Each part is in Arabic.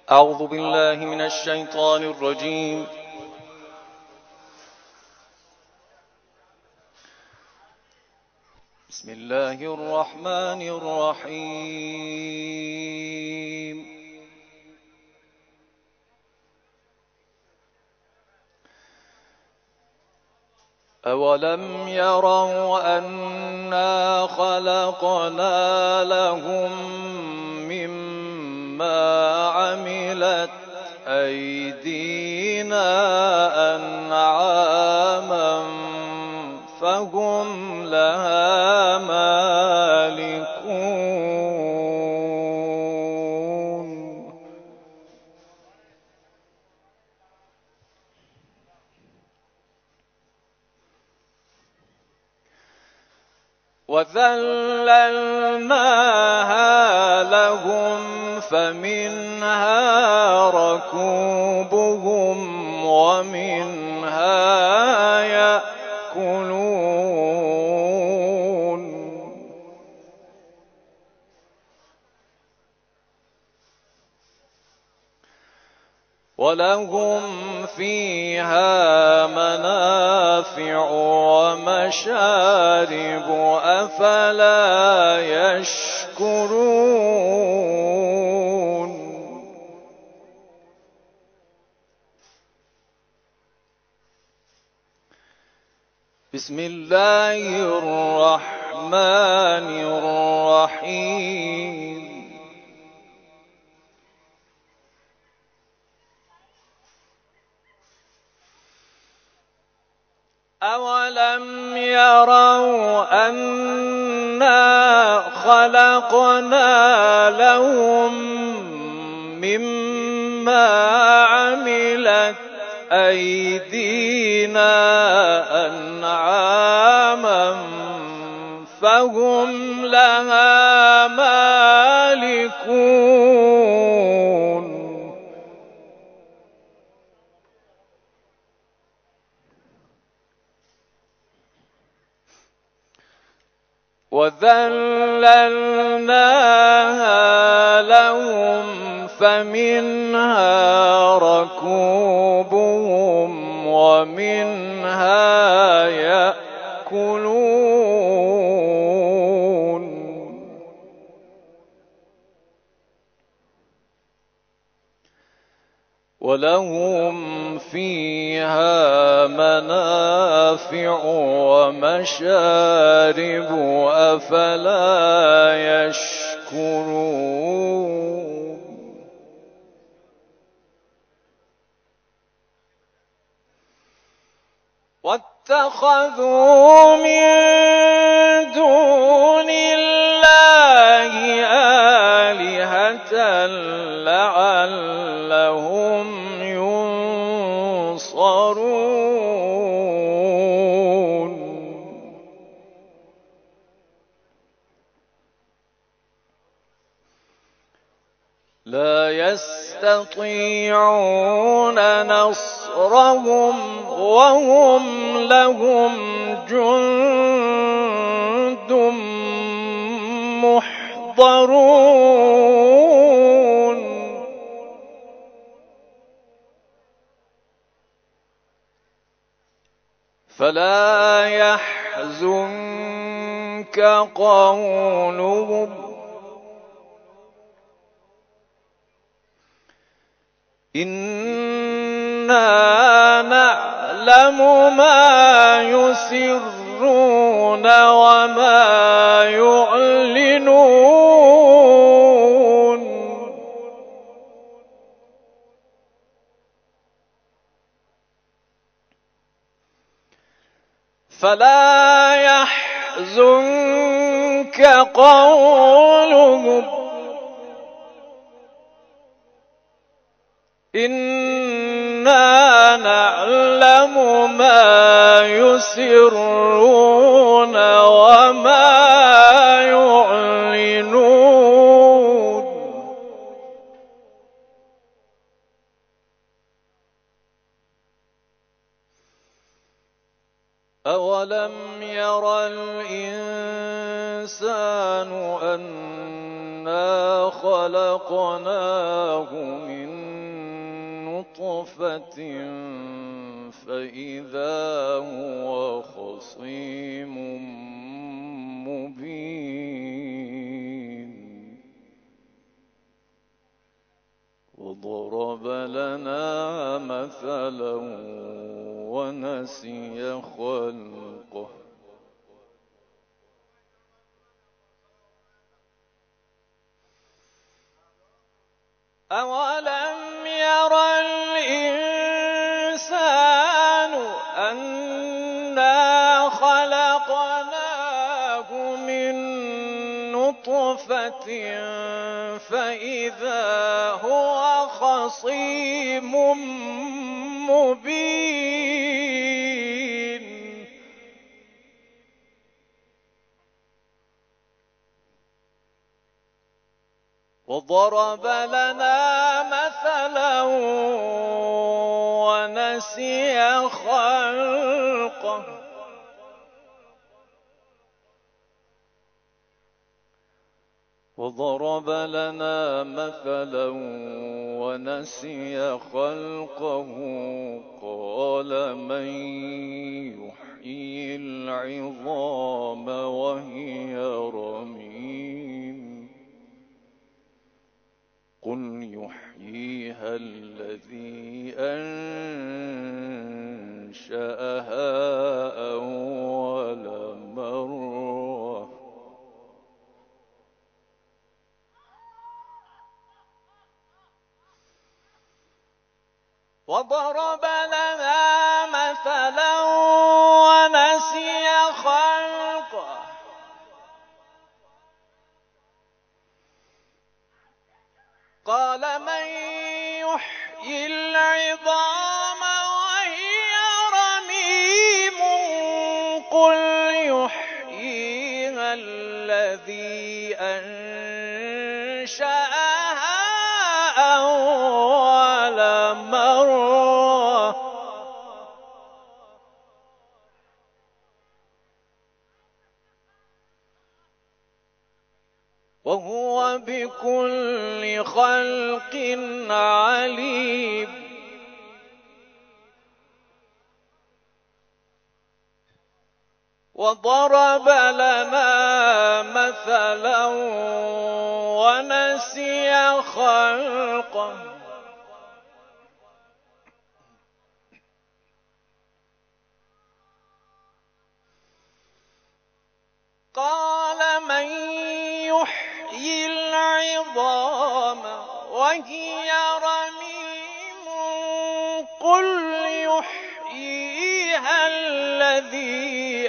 أعوذ بالله من الشيطان الرجيم. بسم الله الرحمن الرحيم. أولم يروا أنا خلقنا لهم مما عملت أيدينا أنعاما فهم لها مالكون. وذللناها لهم فمنها ركوبهم ومنها يأكلون. ولهم فيها منافع ومشارب أفلا يشكرون. بسم الله الرحمن الرحيم. أولم يروا أنا خلقنا لهم مما عملت أيدينا أنعاما فهم لها مالكون. وذللناها لهم فمنها ركوبهم ومنها يأكلون. ولهم فيها منافع ومشارب أفلا يشكرون. واتخذوا من دون الله آلهة لعلهم ينصرون. لا يستطيعون نصرهم وهم لهم جند محضرون. فلا يحزنك قولهم إنا نعلم ما يسرون وما يعلنون. فلا يحزنك قولهم إنا نعلم ما يسرون وما يعلنون. أولم ير الإنسان أنا خلقناه من نطفة فإذا هو خصيم مبين وضرب لنا مثلا ونسي خلقه أولم ير الإنسان أنا خلقناه من نطفة فإذا هو خصيم مبين وضرب لنا مثلا ونسي خلقه وضرب لنا مثلا ونسي خلقه قال من يحيي العظام وهي رميم قل يحييها الذي أنشأها أول مرة وضرب لنا مثلا ونسي خلقه قال من يحيي العظام وهي رميم قل يحييها الذي أنشأها أول مرة وهو بكل خلق عليم وضرب لنا مثلا ونسي خلقه قال من يحيي العظام وهي رميم قل يحييها الذي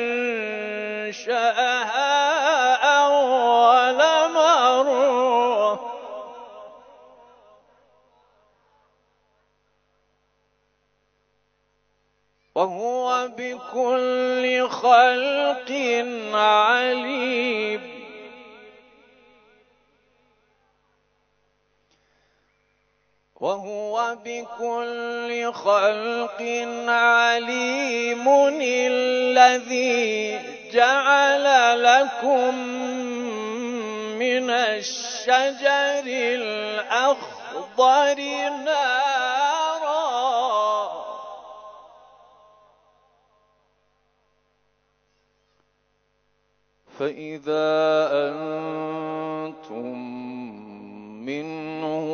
أنشأها أول مرة وهو بكل خلق عليم وهو بكل خلق عليم الذي جعل لكم من الشجر الأخضر نارا فإذا أنتم منه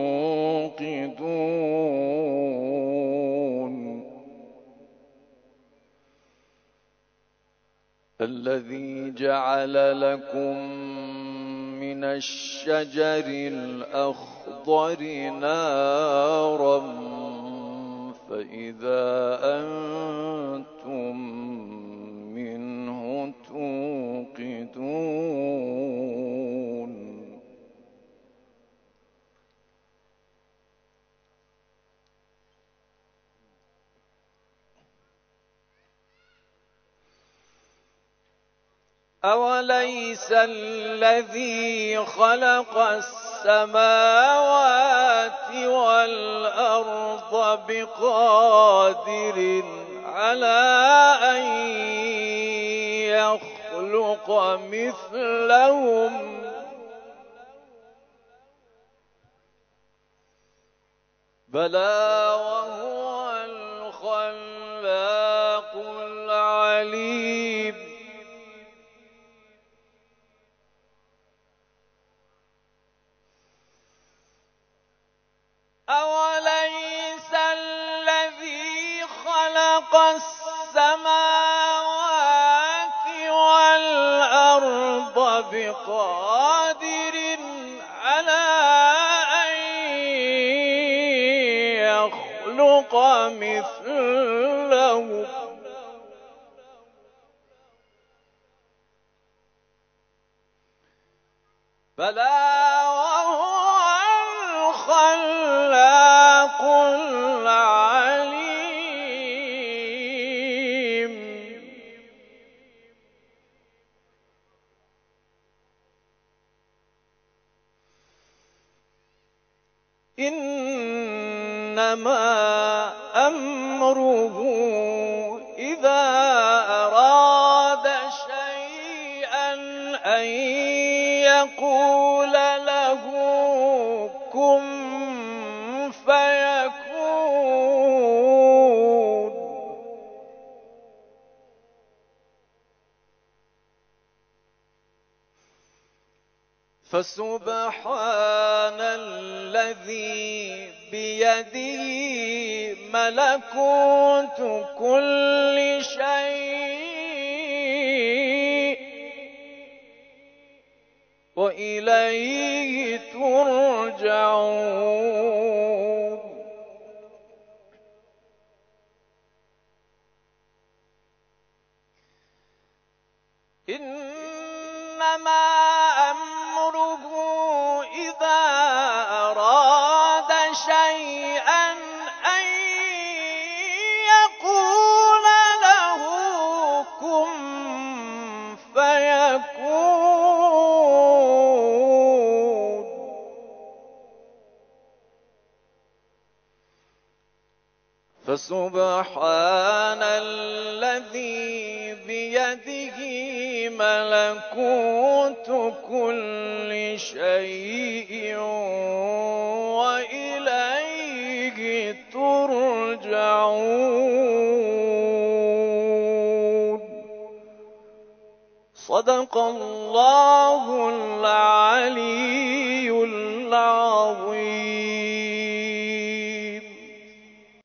توقدون الذي جعل لكم من الشجر الأخضر نارا فإذا أنتم منه توقدون أوليس الذي خلق السماوات والأرض بقادر على أن يخلق مثلهم بلى وهو الخلاق العليم أوليس الذي خلق السماوات والأرض بقادر على أن يخلق مثلهم بلى وهو الخلاق العليم إنما أمره إذا أراد شيئا أن يقول له كن فيكون فسبحان الذي بيده ملكوت كل شيء وإليه ترجعون إنما أمره إذا أراد شيئا أن يقول له كن فيكون فسبحان الذي بيده ملكوت كل شيء وإليه ترجعون صدق الله العلي العظيم.